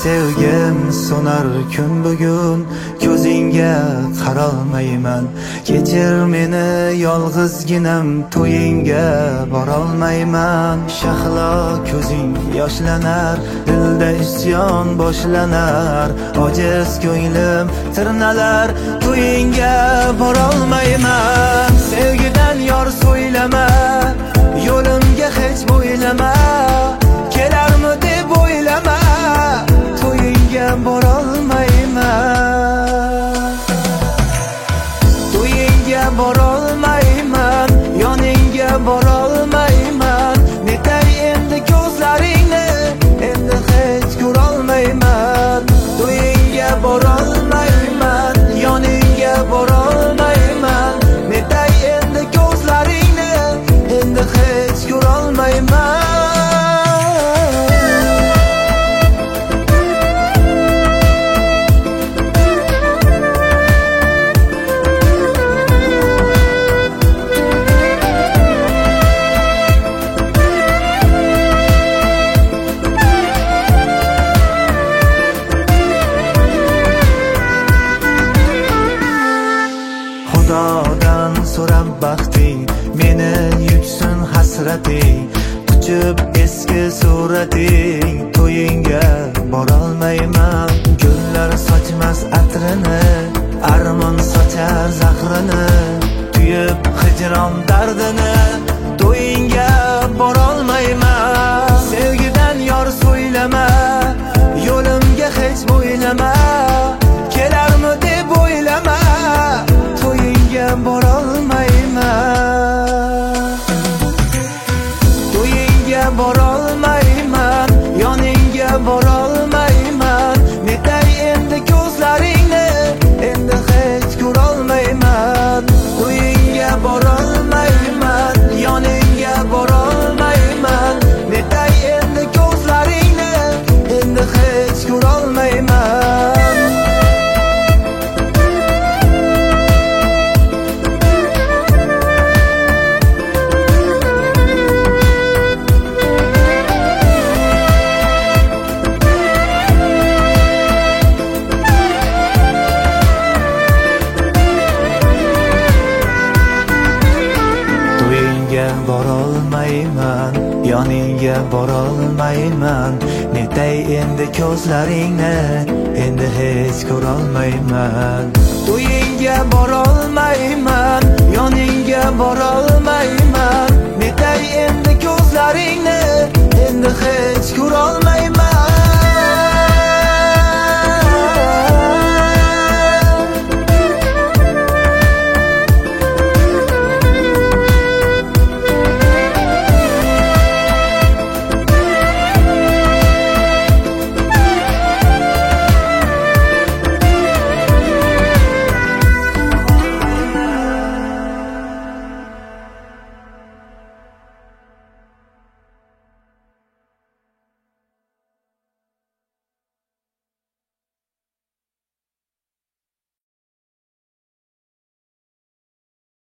sevgim so'nar kun bugun, ko'zingga qarolmayman. Kechir meni yolg'izginam, to'yingga borolmayman. Shahlo ko'zing yoshlanar, dilda isyon boshlanar. Ojiz ko'nglim tirnalar, to'yingga borolmayman. Sevgidan yor so'ylama, yo'limga hech bo'ylama. Kelarmi deb o'ylama, to'yingga borolmayman. To'yingga borolmayman, yoningga borolmayman. Netay endi ko'zlaringni, endi hech ko'rolmayman. To'yingga borolmayman, yoningga borolmayman. Netay endi ko'zlaringni, endi hech ko'rolmayman. Xudodan so'rab baxting, meni yutsin hasrating. Quchib eski surating, to'yingga borolmayman. Gullar sochmas atrini, armon sochar zahrini. Tuyib hijron dardini, to'yingga borolmayman. Sevgidan yor so'ylama, yo'limga hech bo'ylama. Kelarmi deb o'ylama, to'yingga borolmayman. To'yingga borolmayman, yoningga borolmayman. Netay endi ko'zlaringni, endi hech ko'rolmayman. To'yingga borolmayman, yoningga borolmayman. Netay endi ko'zlaringni, endi hech ko'rolmayman. To'yingga borolmayman, yoningga borolmayman. Netay endi ko'zlaringni, endi hech ko'rolmayman. To'yingga